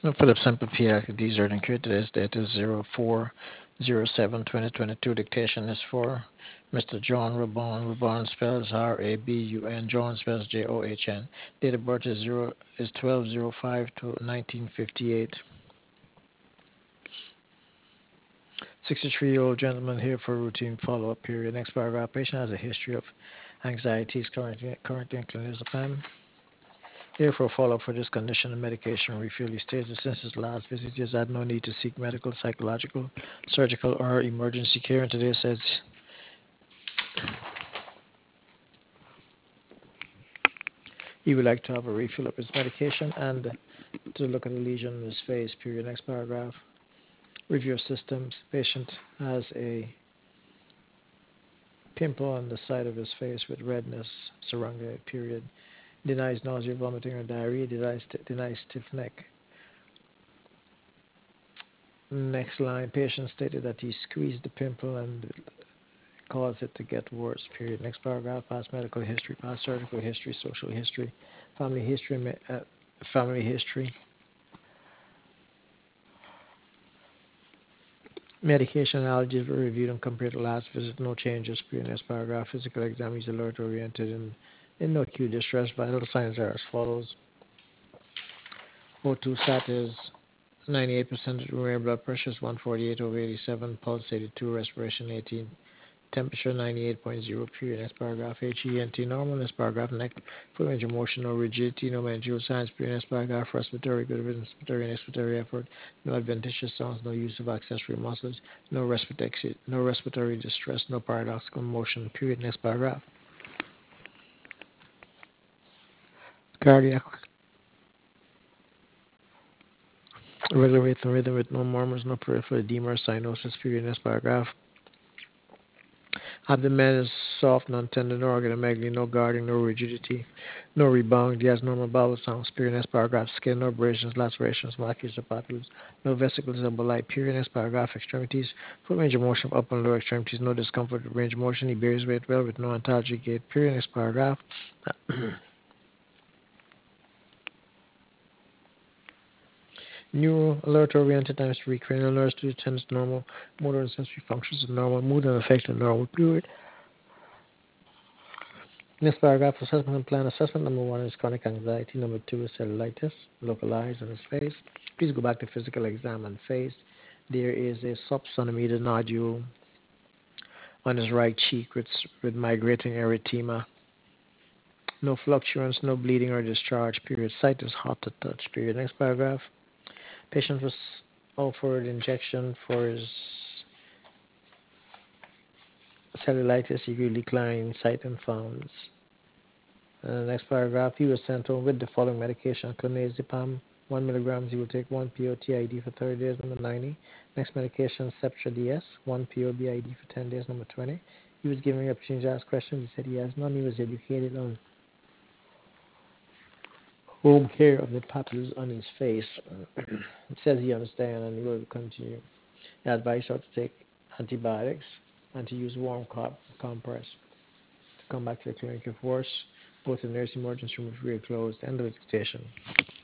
Philip Semple Pediatric Dessert and Cure. Today's date is 04/07/2022. Dictation is for Mr. John Rabon. Rabon spells Rabun. John spells John. Date of birth is 12/05 to 1958. 63-year-old gentleman here for routine follow-up period. Next paragraph. Patient has a history of anxieties currently in clonazepam. Here for follow-up for this condition and medication refill. He states that since his last visit, he has had no need to seek medical, psychological, surgical, or emergency care. And today says he would like to have a refill of his medication and to look at a lesion in his face. Period. Next paragraph. Review of systems. Patient has a pimple on the side of his face with redness surrounding it. Period. Denies nausea, vomiting, or diarrhea. Denies stiff neck. Next line. Patient stated that he squeezed the pimple and caused it to get worse. Period. Next paragraph. Past medical history, past surgical history, social history, family history, family history, medication allergies were reviewed and compared to last visit. No changes. Period. Next paragraph. Physical exam is alert oriented and in no acute distress. Vital signs are as follows. O2 sat is 98%. Blood pressure is 148/87. Pulse 82. Respiration 18. Temperature 98.0. Period. Next paragraph. HENT normal. Next paragraph. Neck full range of motion, no rigidity, no mandibular signs. Period. Next paragraph. Respiratory, good inspiratory and expiratory effort. No adventitious sounds. No use of accessory muscles. No respiratory distress. No paradoxical motion. Period. Next paragraph. Cardiac regular rhythm with no murmurs, no peripheral edema or cyanosis. Period. Next paragraph. Abdomen is soft, non-tender, no organomegaly, no guarding, no rigidity, no rebound. He has normal bowel sounds. Period. Next paragraph. Skin, no abrasions, lacerations, markings, or papules, no vesicles, embolite. Period. Next paragraph. Extremities, full range of motion of upper and lower extremities, no discomfort with range of motion. He bears weight well with no antalgic gait. Period. Next paragraph. Neural alert oriented times 3 cranial nerves to attend normal motor and sensory functions are normal mood and affect are normal. Period. Next paragraph, assessment and plan. Assessment number 1 is chronic anxiety. Number 2 is cellulitis, localized on his face. Please go back to physical exam and face. There is a sub-centimeter nodule on his right cheek with migrating erythema. No fluctuance, no bleeding or discharge. Period. Sight is hot to touch. Period. Next paragraph. Patient was offered injection for his cellulitis. He declined sight and found. Next paragraph, he was sent home with the following medication: clonazepam, 1 milligrams. He will take 1 PO/TID for 30 days, number 90. Next medication, Septra DS, 1 PO/BID for 10 days, number 20. He was given the opportunity to ask questions. He said he has none. He was educated on home care of the papules on his face. It says he understands and he will continue. He advised her to take antibiotics and to use warm compress to come back to the clinic if worse. Both the nurse emergency room is really closed. End of the dictation.